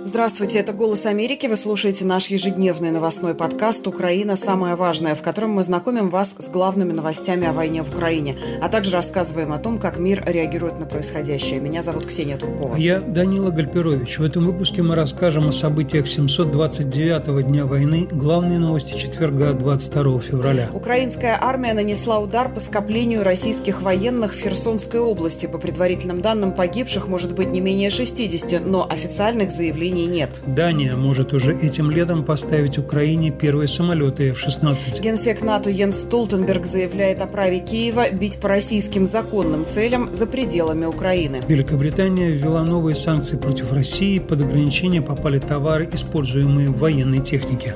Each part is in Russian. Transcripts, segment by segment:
Здравствуйте, это «Голос Америки». Вы слушаете наш ежедневный новостной подкаст «Украина. Самое важное», в котором мы знакомим вас с главными новостями о войне в Украине, а также рассказываем о том, как мир реагирует на происходящее. Меня зовут Ксения Туркова. Я Данила Гальперович. В этом выпуске мы расскажем о событиях 729-го дня войны, главные новости четверга, 22 февраля. Украинская армия нанесла удар по скоплению российских военных в Херсонской области. По предварительным данным, погибших может быть не менее 60, но официальных заявлений нет. Дания может уже этим летом поставить Украине первые самолеты F-16. Генсек НАТО Йенс Столтенберг заявляет о праве Киева бить по российским законным целям за пределами Украины. Великобритания ввела новые санкции против России. Под ограничения попали товары, используемые в военной технике.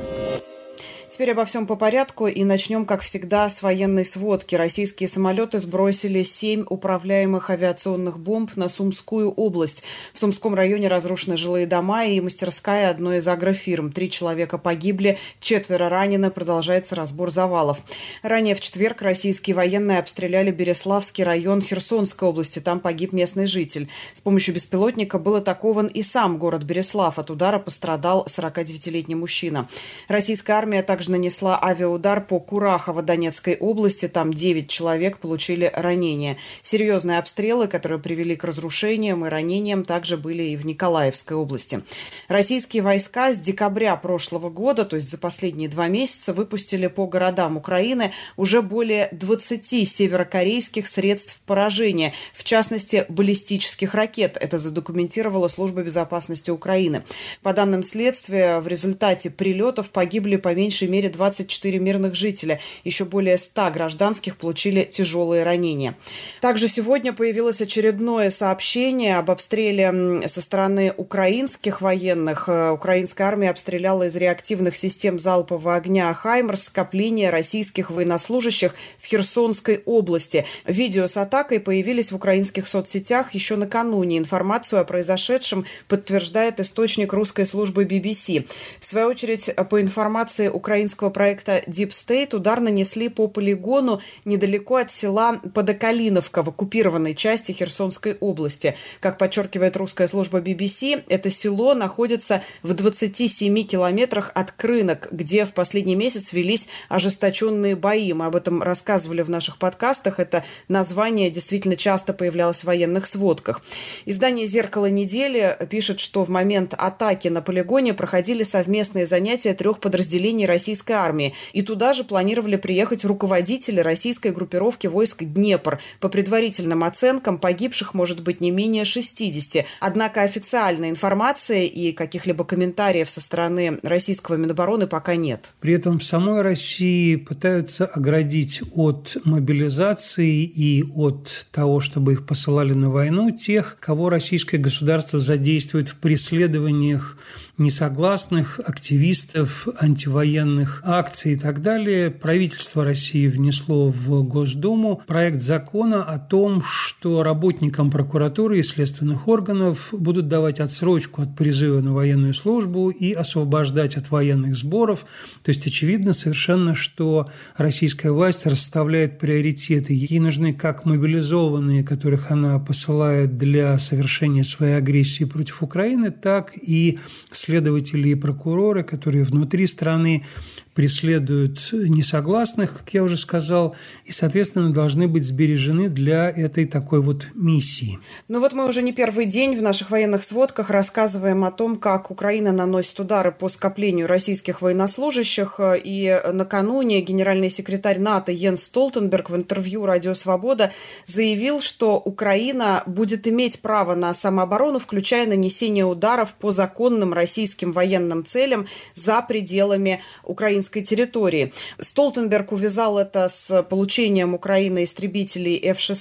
Теперь обо всем по порядку и начнем, как всегда, с военной сводки. Российские самолеты сбросили 7 управляемых авиационных бомб на Сумскую область. В Сумском районе разрушены жилые дома и мастерская одной из агрофирм. 3 человека погибли, 4 ранены, продолжается разбор завалов. Ранее в четверг российские военные обстреляли Береславский район Херсонской области. Там погиб местный житель. С помощью беспилотника был атакован и сам город Береслав. От удара пострадал 49-летний мужчина. Российская армия также нанесла авиаудар по Курахово Донецкой области. Там 9 человек получили ранения. Серьезные обстрелы, которые привели к разрушениям и ранениям, также были и в Николаевской области. Российские войска с декабря прошлого года, то есть за последние 2 месяца, выпустили по городам Украины уже более 20 северокорейских средств поражения, в частности, баллистических ракет. Это задокументировала Служба безопасности Украины. По данным следствия, в результате прилетов погибли по меньшей мере 24 мирных жителя. Еще более 100 гражданских получили тяжелые ранения. Также сегодня появилось очередное сообщение об обстреле со стороны украинских военных. Украинская армия обстреляла из реактивных систем залпового огня «Хаймарс» скопление российских военнослужащих в Херсонской области. Видео с атакой появились в украинских соцсетях еще накануне. Информацию о произошедшем подтверждает источник русской службы BBC. В свою очередь, по информации украинского проекта Deep State, удар нанесли по полигону недалеко от села Подокалиновка в оккупированной части Херсонской области. Как подчеркивает русская служба BBC, это село находится в 27 километрах от Крынок, где в последний месяц велись ожесточенные бои. Мы об этом рассказывали в наших подкастах. Это название действительно часто появлялось в военных сводках. Издание «Зеркало недели» пишет, что в момент атаки на полигоне проходили совместные занятия 3 подразделений российской армии. И туда же планировали приехать руководители российской группировки войск «Днепр». По предварительным оценкам, погибших может быть не менее 60. Однако официальной информации и каких-либо комментариев со стороны российского Минобороны пока нет. При этом в самой России пытаются оградить от мобилизации и от того, чтобы их посылали на войну, тех, кого российское государство задействует в преследованиях несогласных, активистов, антивоенных акций и так далее. Правительство России внесло в Госдуму проект закона о том, что работникам прокуратуры и следственных органов будут давать отсрочку от призыва на военную службу и освобождать от военных сборов. То есть очевидно совершенно, что российская власть расставляет приоритеты. Ей нужны как мобилизованные, которых она посылает для совершения своей агрессии против Украины, так и следователи и прокуроры, которые внутри страны преследуют несогласных, как я уже сказал, и, соответственно, должны быть сбережены для этой такой вот миссии. Ну вот мы уже не первый день в наших военных сводках рассказываем о том, как Украина наносит удары по скоплению российских военнослужащих. И накануне генеральный секретарь НАТО Йенс Столтенберг в интервью «Радио Свобода» заявил, что Украина будет иметь право на самооборону, включая нанесение ударов по законным российским военным целям за пределами украинской территории. Столтенберг увязал это с получением Украины истребителей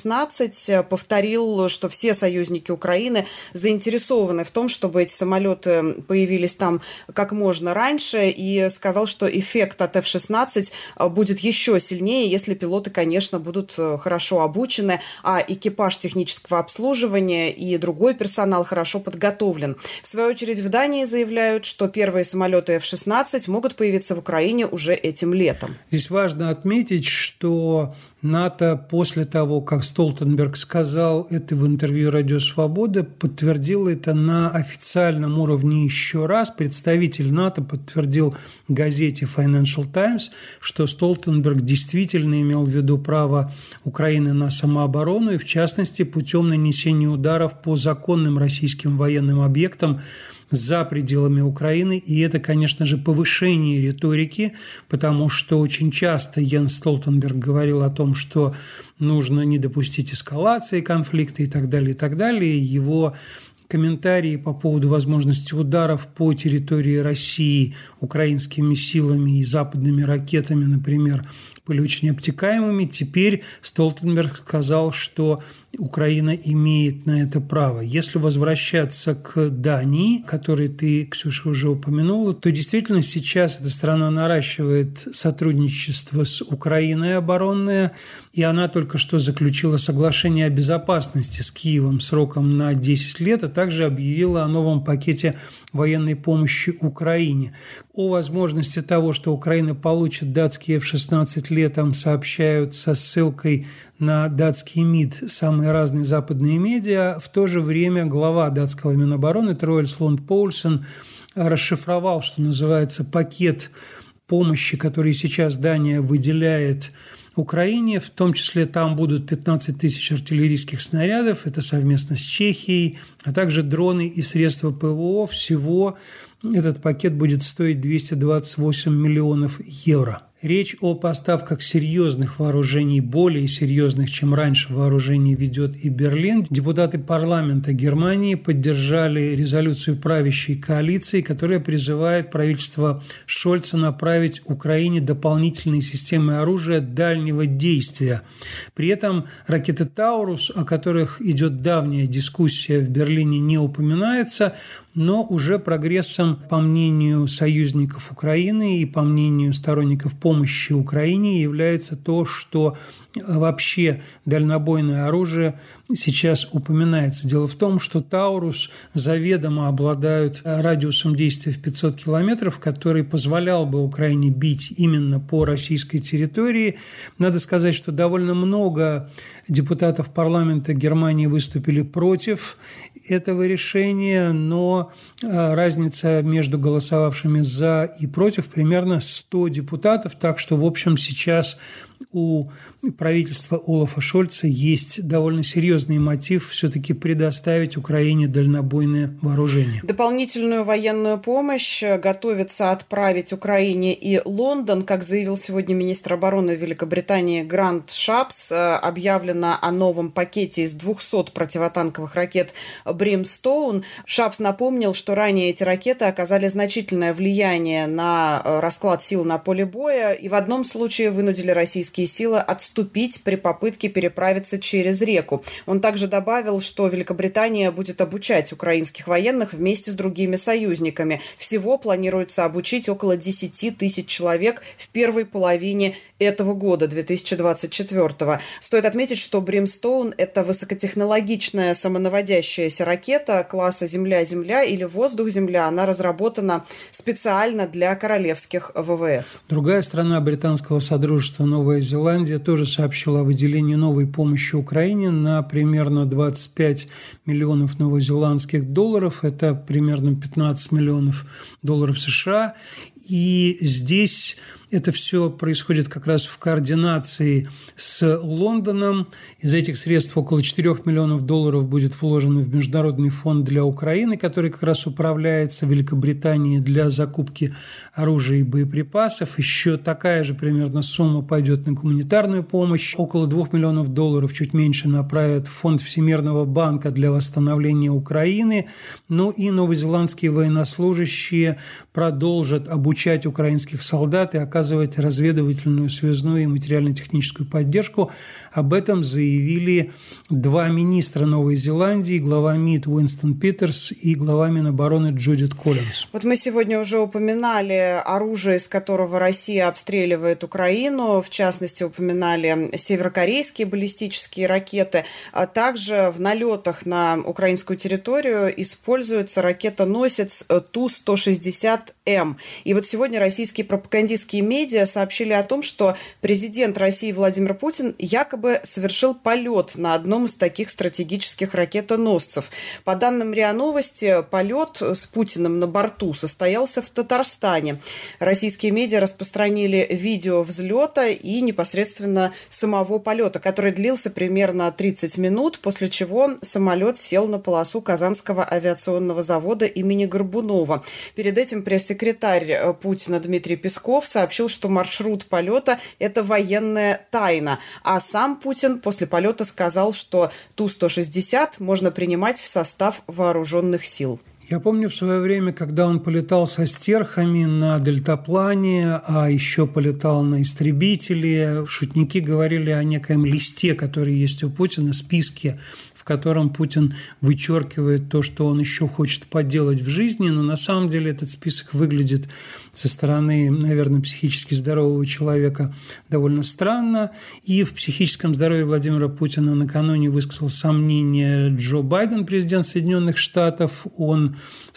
F-16, повторил, что все союзники Украины заинтересованы в том, чтобы эти самолеты появились там как можно раньше, и сказал, что эффект от F-16 будет еще сильнее, если пилоты, конечно, будут хорошо обучены, а экипаж технического обслуживания и другой персонал хорошо подготовлен. В свою очередь в Дании заявляют, что первые самолеты F-16 могут появиться в Украине уже этим летом. Здесь важно отметить, что НАТО после того, как Столтенберг сказал это в интервью «Радио Свобода», подтвердил это на официальном уровне еще раз. Представитель НАТО подтвердил газете Financial Times, что Столтенберг действительно имел в виду право Украины на самооборону и, в частности, путем нанесения ударов по законным российским военным объектам за пределами Украины. И это, конечно же, повышение риторики, потому что очень часто Йенс Столтенберг говорил о том, что нужно не допустить эскалации конфликта и так далее, и так далее. Его комментарии по поводу возможности ударов по территории России украинскими силами и западными ракетами, например, были очень обтекаемыми. Теперь Столтенберг сказал, что Украина имеет на это право. Если возвращаться к Дании, которой ты, Ксюша, уже упомянула, то действительно сейчас эта страна наращивает сотрудничество с Украиной оборонное, и она только что заключила соглашение о безопасности с Киевом сроком на 10 лет, а также объявила о новом пакете военной помощи Украине. О возможности того, что Украина получит датские F-16 летом, сообщают со ссылкой на датский МИД самые разные западные медиа. В то же время глава датского Минобороны Троэлс Лунд Поульсен расшифровал, что называется, пакет помощи, который сейчас Дания выделяет Украине. В том числе там будут 15 тысяч артиллерийских снарядов, это совместно с Чехией, а также дроны и средства ПВО. Всего этот пакет будет стоить 228 миллионов евро. Речь о поставках серьезных вооружений, более серьезных, чем раньше, вооружений ведет и Берлин. Депутаты парламента Германии поддержали резолюцию правящей коалиции, которая призывает правительство Шольца направить Украине дополнительные системы оружия дальнего действия. При этом ракеты «Таурус», о которых идет давняя дискуссия в Берлине, не упоминается, но уже прогрессом, по мнению союзников Украины и по мнению сторонников помощи Украине, является то, что вообще дальнобойное оружие сейчас упоминается. Дело в том, что «Таурус» заведомо обладают радиусом действия в 500 километров, который позволял бы Украине бить именно по российской территории. Надо сказать, что довольно много депутатов парламента Германии выступили против этого решения, но разница между голосовавшими за и против примерно 100 депутатов, так что, в общем, сейчас у правительства Олафа Шольца есть довольно серьезный мотив все-таки предоставить Украине дальнобойное вооружение. Дополнительную военную помощь готовится отправить Украине и Лондон. Как заявил сегодня министр обороны Великобритании Грант Шапс, объявлено о новом пакете из 200 противотанковых ракет «Бримстоун». Шапс напомнил, что ранее эти ракеты оказали значительное влияние на расклад сил на поле боя и в одном случае вынудили российские силы отступить при попытке переправиться через реку. Он также добавил, что Великобритания будет обучать украинских военных вместе с другими союзниками. Всего планируется обучить около 10 тысяч человек в первой половине этого года, 2024. Стоит отметить, что «Бримстоун» — это высокотехнологичная самонаводящаяся ракета класса «Земля-Земля» или «Воздух-Земля». Она разработана специально для королевских ВВС. Другая страна британского содружества, Новая Зеландия, тоже сообщила о выделении новой помощи Украине на примерно 25 миллионов новозеландских долларов. Это примерно 15 миллионов долларов США. И здесь это все происходит как раз в координации с Лондоном. Из этих средств около 4 миллионов долларов будет вложено в Международный фонд для Украины, который как раз управляется Великобританией для закупки оружия и боеприпасов. Еще такая же примерно сумма пойдет на гуманитарную помощь. Около 2 миллионов долларов, чуть меньше, направят в фонд Всемирного банка для восстановления Украины. Ну и новозеландские военнослужащие продолжат обучать украинских солдат и оказывать разведывательную, связную и материально-техническую поддержку. Об этом заявили два министра Новой Зеландии, глава МИД Уинстон Питерс и глава Минобороны Джудит Коллинс. Вот мы сегодня уже упоминали оружие, из которого Россия обстреливает Украину. В частности, упоминали северокорейские баллистические ракеты. А также в налетах на украинскую территорию используется ракета-носец Ту-160М. И в вот сегодня российские пропагандистские медиа сообщили о том, что президент России Владимир Путин якобы совершил полет на одном из таких стратегических ракетоносцев. По данным РИА Новости, полет с Путиным на борту состоялся в Татарстане. Российские медиа распространили видео взлета и непосредственно самого полета, который длился примерно 30 минут, после чего самолет сел на полосу Казанского авиационного завода имени Горбунова. Перед этим пресс-секретарь Путина Дмитрий Песков сообщил, что маршрут полета – это военная тайна. А сам Путин после полета сказал, что Ту-160 можно принимать в состав вооруженных сил. Я помню в свое время, когда он полетал со стерхами на дельтаплане, а еще полетал на истребителе, шутники говорили о некоем листе, который есть у Путина, списке, в котором Путин вычеркивает то, что он еще хочет поделать в жизни, но на самом деле этот список выглядит со стороны, наверное, психически здорового человека довольно странно. И в психическом здоровье Владимира Путина накануне высказал сомнение Джо Байден, президент Соединенных Штатов. Он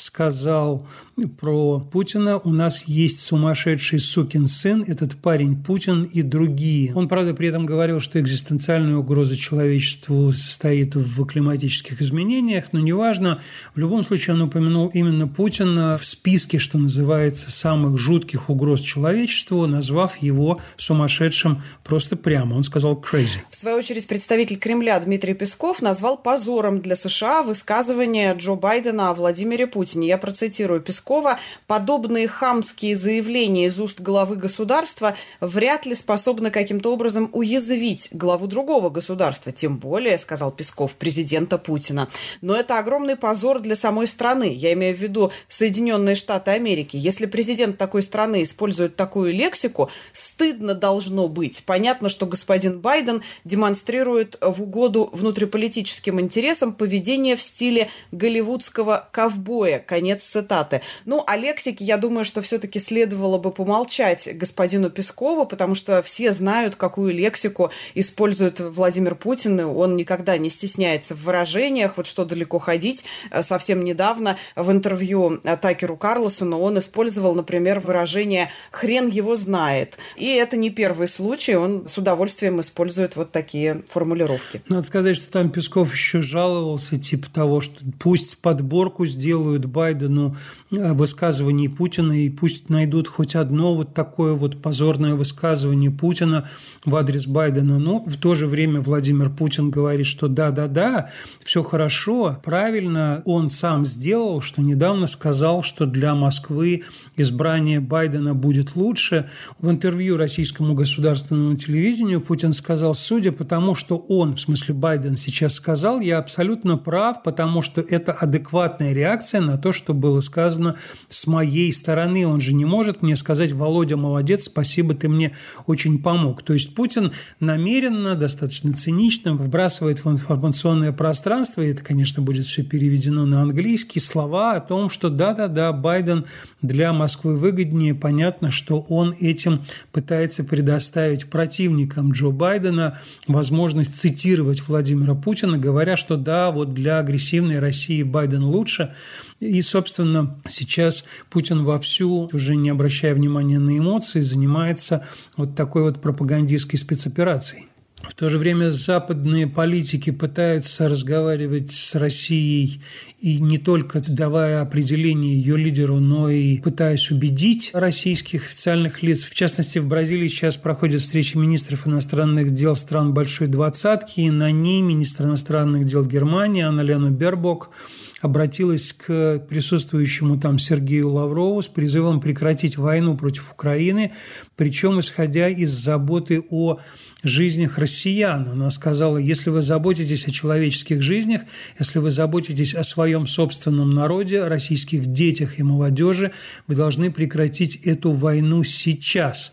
сказал про Путина: у нас есть сумасшедший сукин сын, этот парень Путин и другие. Он, правда, при этом говорил, что экзистенциальная угроза человечеству состоит в климатических изменениях, но неважно. В любом случае он упомянул именно Путина в списке, что называется, самых жутких угроз человечеству, назвав его сумасшедшим просто прямо. Он сказал crazy. В свою очередь представитель Кремля Дмитрий Песков назвал позором для США высказывание Джо Байдена о Владимире Путине. Я процитирую Пескова: «Подобные хамские заявления из уст главы государства вряд ли способны каким-то образом уязвить главу другого государства, тем более, — сказал Песков, — президента Путина. Но это огромный позор для самой страны. Я имею в виду Соединенные Штаты Америки. Если президент такой страны использует такую лексику, стыдно должно быть. Понятно, что господин Байден демонстрирует в угоду внутриполитическим интересам поведение в стиле голливудского ковбоя». Конец цитаты. Ну, о лексике, я думаю, что все-таки следовало бы помолчать господину Пескову, потому что все знают, какую лексику использует Владимир Путин. Он никогда не стесняется в выражениях. Вот что далеко ходить. Совсем недавно в интервью Такеру Карлсону он использовал, например, выражение «хрен его знает». И это не первый случай. Он с удовольствием использует вот такие формулировки. Надо сказать, что там Песков еще жаловался, типа того, что пусть подборку сделают Байдену высказываний Путина, и пусть найдут хоть одно вот такое вот позорное высказывание Путина в адрес Байдена. Но в то же время Владимир Путин говорит, что да, все хорошо, правильно он сам сделал, что недавно сказал, что для Москвы избрание Байдена будет лучше. В интервью российскому государственному телевидению Путин сказал: судя по тому, что он, в смысле Байден, сейчас сказал, я абсолютно прав, потому что это адекватная реакция на то, что было сказано с моей стороны. Он же не может мне сказать: Володя, молодец, спасибо, ты мне очень помог. То есть Путин намеренно, достаточно цинично вбрасывает в информационное пространство, и это, конечно, будет все переведено на английский, слова о том, что да, Байден для Москвы выгоднее. Понятно, что он этим пытается предоставить противникам Джо Байдена возможность цитировать Владимира Путина, говоря, что да, вот для агрессивной России Байден лучше. И, собственно, сейчас Путин вовсю, уже не обращая внимания на эмоции, занимается вот такой вот пропагандистской спецоперацией. В то же время западные политики пытаются разговаривать с Россией и не только давая определение ее лидеру, но и пытаясь убедить российских официальных лиц. В частности, в Бразилии сейчас проходит встреча министров иностранных дел стран Большой Двадцатки, и на ней министр иностранных дел Германии Анна-Лена Бербок обратилась к присутствующему там Сергею Лаврову с призывом прекратить войну против Украины, причем исходя из заботы о жизнях россиян. Она сказала: если вы заботитесь о человеческих жизнях, если вы заботитесь о своем собственном народе, о российских детях и молодежи, вы должны прекратить эту войну сейчас.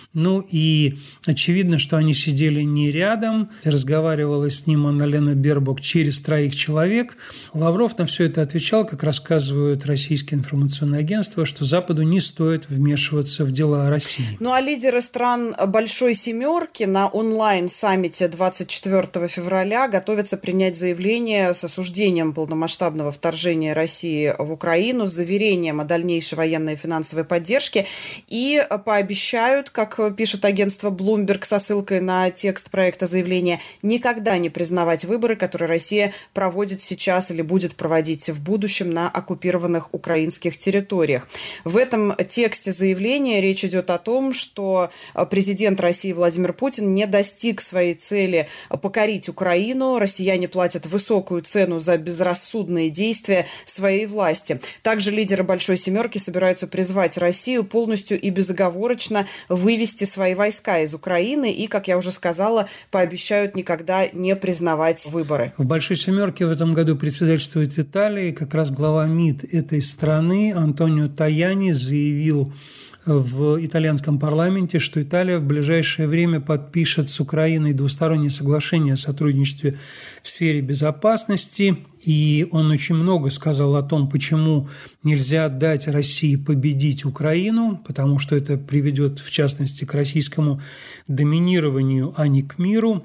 Ну и очевидно, что они сидели не рядом. Разговаривала с ним Анна-Лена Бербок через 3 человек. Лавров на все это отвечал, как рассказывают российские информационные агентства, что Западу не стоит вмешиваться в дела России. Ну а лидеры стран Большой Семерки на онлайн-саммите 24 февраля готовятся принять заявление с осуждением полномасштабного вторжения России в Украину, с заверением о дальнейшей военной и финансовой поддержке и пообещают, как пишет агентство Bloomberg со ссылкой на текст проекта заявления, никогда не признавать выборы, которые Россия проводит сейчас или будет проводить в будущем на оккупированных украинских территориях. В этом тексте заявления речь идет о том, что президент России Владимир Путин не достиг своей цели покорить Украину. Россияне платят высокую цену за безрассудные действия своей власти. Также лидеры Большой Семерки собираются призвать Россию полностью и безоговорочно вывести свои войска из Украины и, как я уже сказала, пообещают никогда не признавать выборы. В Большой Семерке в этом году председательствует Италия, и как раз глава МИД этой страны Антонио Таяни заявил в итальянском парламенте, что Италия в ближайшее время подпишет с Украиной двустороннее соглашение о сотрудничестве в сфере безопасности. И он очень много сказал о том, почему нельзя дать России победить Украину, потому что это приведет, в частности, к российскому доминированию, а не к миру.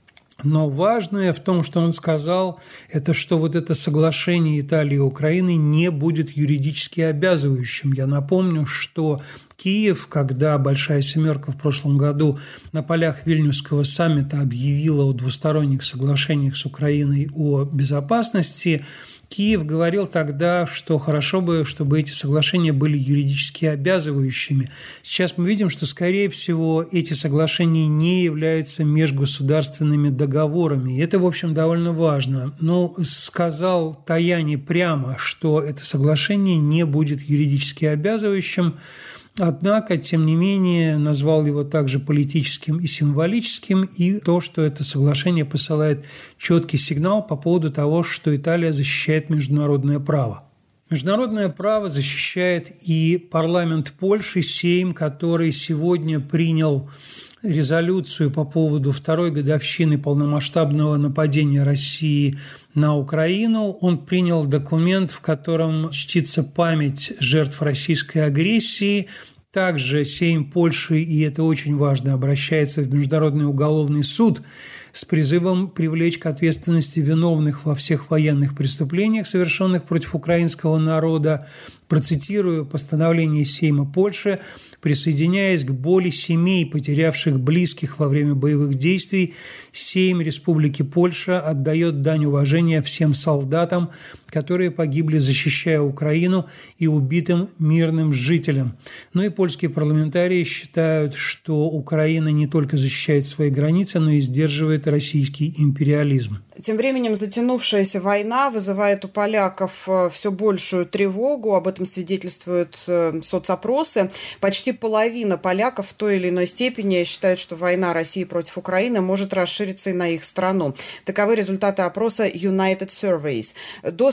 Но важное в том, что он сказал, это что вот это соглашение Италии и Украины не будет юридически обязывающим. Я напомню, что Киев, когда Большая Семерка в прошлом году на полях Вильнюсского саммита объявила о двусторонних соглашениях с Украиной о безопасности, Киев говорил тогда, что хорошо бы, чтобы эти соглашения были юридически обязывающими. Сейчас мы видим, что, скорее всего, эти соглашения не являются межгосударственными договорами. И это, в общем, довольно важно. Но сказал Таяни прямо, что это соглашение не будет юридически обязывающим. Однако, тем не менее, назвал его также политическим и символическим, и то, что это соглашение посылает четкий сигнал по поводу того, что Италия защищает международное право. Международное право защищает и парламент Польши, Сейм, который сегодня принял резолюцию по поводу второй годовщины полномасштабного нападения России на Украину. Он принял документ, в котором чтится память жертв российской агрессии. Также Сейм Польши, и это очень важно, обращается в Международный уголовный суд с призывом привлечь к ответственности виновных во всех военных преступлениях, совершенных против украинского народа. Процитирую постановление Сейма Польши: «Присоединяясь к боли семей, потерявших близких во время боевых действий, Сейм Республики Польша отдает дань уважения всем солдатам, которые погибли, защищая Украину, и убитым мирным жителям». Ну и польские парламентарии считают, что Украина не только защищает свои границы, но и сдерживает российский империализм. Тем временем затянувшаяся война вызывает у поляков все большую тревогу. Об этом свидетельствуют соцопросы. Почти половина поляков в той или иной степени считают, что война России против Украины может расшириться и на их страну. Таковы результаты опроса United Surveys. До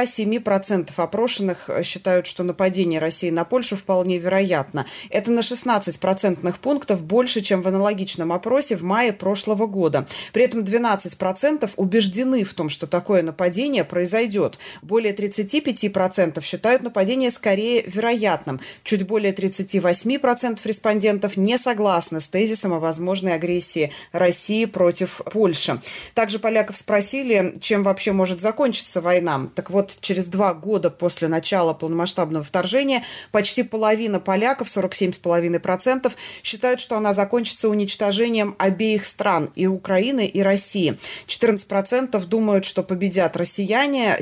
47% опрошенных считают, что нападение России на Польшу вполне вероятно. Это на 16 процентных пунктов больше, чем в аналогичном опросе в мае прошлого года. При этом 12% убеждены в том, что такое нападение произойдет. Более 35% считают нападение скорее вероятным. Чуть более 38% респондентов не согласны с тезисом о возможной агрессии России против Польши. Также поляков спросили, чем вообще может закончиться война. Так вот, через 2 года после начала полномасштабного вторжения почти половина поляков, 47,5%, считают, что она закончится уничтожением обеих стран, и Украины, и России. 14% думают, что победят россияне,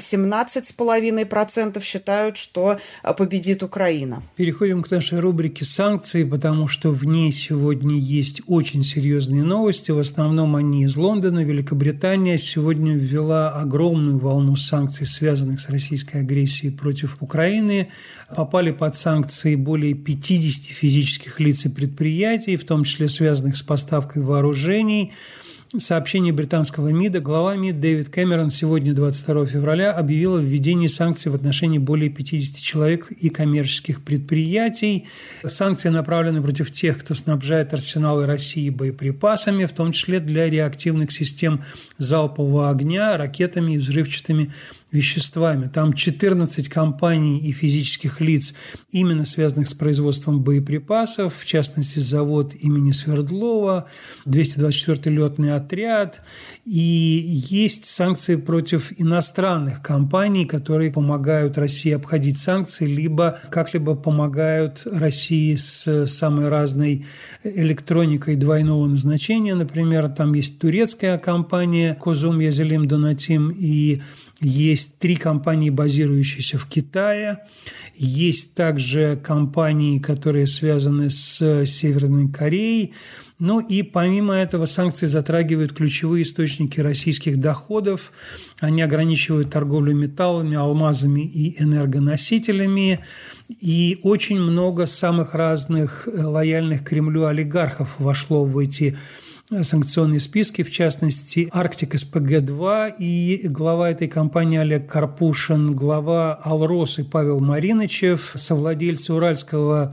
17,5% считают, что победит Украина. Переходим к нашей рубрике «Санкции», потому что в ней сегодня есть очень серьезные новости. В основном они из Лондона. Великобритания сегодня ввела огромную волну санкций, связанных с российской агрессией против Украины. Попали под санкции более 50 физических лиц и предприятий, в том числе связанных с поставкой вооружений. сообщение британского МИДа, глава МИД Дэвид Кэмерон сегодня, 22 февраля, объявил о введении санкций в отношении более 50 человек и коммерческих предприятий. Санкции направлены против тех, кто снабжает арсеналы России боеприпасами, в том числе для реактивных систем залпового огня, ракетами и взрывчатыми веществами. Там 14 компаний и физических лиц, именно связанных с производством боеприпасов, в частности, завод имени Свердлова, 224-й летный отряд. И есть санкции против иностранных компаний, которые помогают России обходить санкции, либо как-либо помогают России с самой разной электроникой двойного назначения. Например, там есть турецкая компания «Козум Язелим Донатим» и есть 3 компании, базирующиеся в Китае. Есть также компании, которые связаны с Северной Кореей. Ну и помимо этого санкции затрагивают ключевые источники российских доходов. Они ограничивают торговлю металлами, алмазами и энергоносителями. И очень много самых разных лояльных Кремлю олигархов вошло в эти санкционные списки, в частности, Арктик СПГ-2 и глава этой компании Олег Карпушин, глава Алросы Павел Маринычев, совладельцы Уральского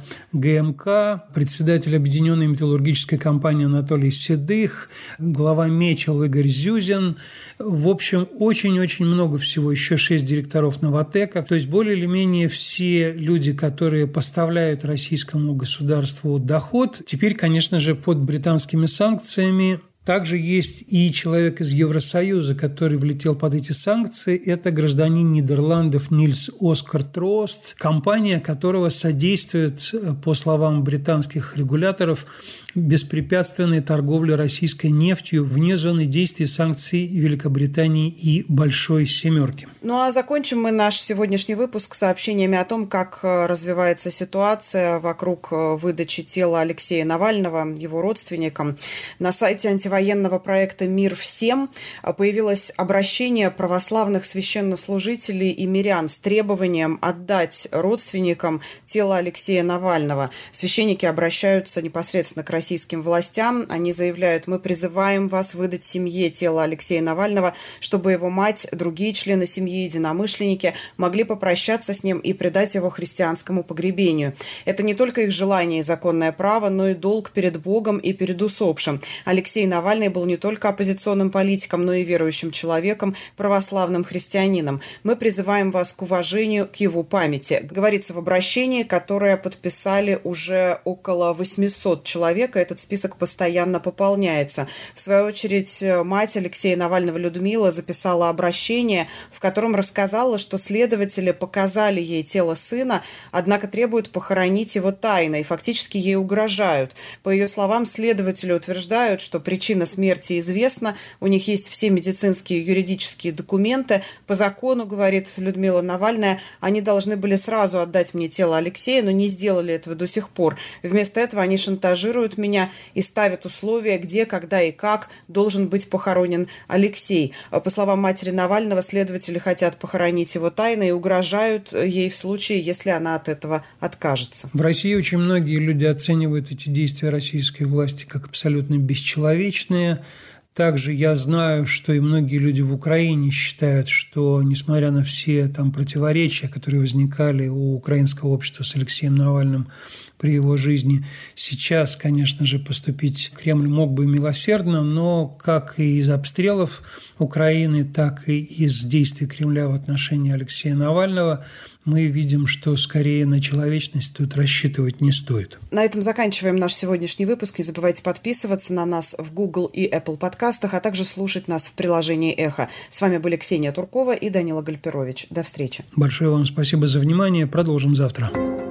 ГМК, председатель Объединенной металлургической компании Анатолий Седых, глава Мечел Игорь Зюзин. В общем, очень-очень много всего. Еще 6 директоров Новатэка. То есть более или менее все люди, которые поставляют российскому государству доход, теперь, конечно же, под британскими санкциями. Также есть и человек из Евросоюза, который влетел под эти санкции. Это гражданин Нидерландов Нильс Оскар Трост, компания которого содействует, по словам британских регуляторов, беспрепятственной торговле российской нефтью вне зоны действия санкций Великобритании и Большой Семерки. Ну а закончим мы наш сегодняшний выпуск сообщениями о том, как развивается ситуация вокруг выдачи тела Алексея Навального его родственникам. На сайте антивоенного проекта «Мир всем» появилось обращение православных священнослужителей и мирян с требованием отдать родственникам тело Алексея Навального. Священники обращаются непосредственно к российским властям. Они заявляют: мы призываем вас выдать семье тело Алексея Навального, чтобы его мать, другие члены семьи, единомышленники могли попрощаться с ним и предать его христианскому погребению. Это не только их желание и законное право, но и долг перед Богом и перед усопшим. Алексей Навальный был не только оппозиционным политиком, но и верующим человеком, православным христианином. Мы призываем вас к уважению к его памяти. Говорится в обращении, которое подписали уже около 800 человек, и этот список постоянно пополняется. В свою очередь, мать Алексея Навального Людмила записала обращение, в котором рассказала, что следователи показали ей тело сына, однако требуют похоронить его тайно и фактически ей угрожают. По ее словам, следователи утверждают, что причина смерти известна, у них есть все медицинские и юридические документы. По закону, говорит Людмила Навальная, они должны были сразу отдать мне тело Алексея, но не сделали этого до сих пор. Вместо этого они шантажируют меня и ставят условия, где, когда и как должен быть похоронен Алексей. По словам матери Навального, следователи хотят похоронить его тайно и угрожают ей в случае, если она от этого откажется. В России очень многие люди оценивают эти действия российской власти как абсолютно бесчеловечные. Также я знаю, что и многие люди в Украине считают, что, несмотря на все там противоречия, которые возникали у украинского общества с Алексеем Навальным при его жизни, сейчас, конечно же, поступить Кремль мог бы милосердно, но как и из обстрелов Украины, так и из действий Кремля в отношении Алексея Навального мы видим, что скорее на человечность тут рассчитывать не стоит. На этом заканчиваем наш сегодняшний выпуск. Не забывайте подписываться на нас в Google и Apple подкастах, а также слушать нас в приложении «Эхо». С вами были Ксения Туркова и Данила Гальперович. До встречи. Большое вам спасибо за внимание. Продолжим завтра.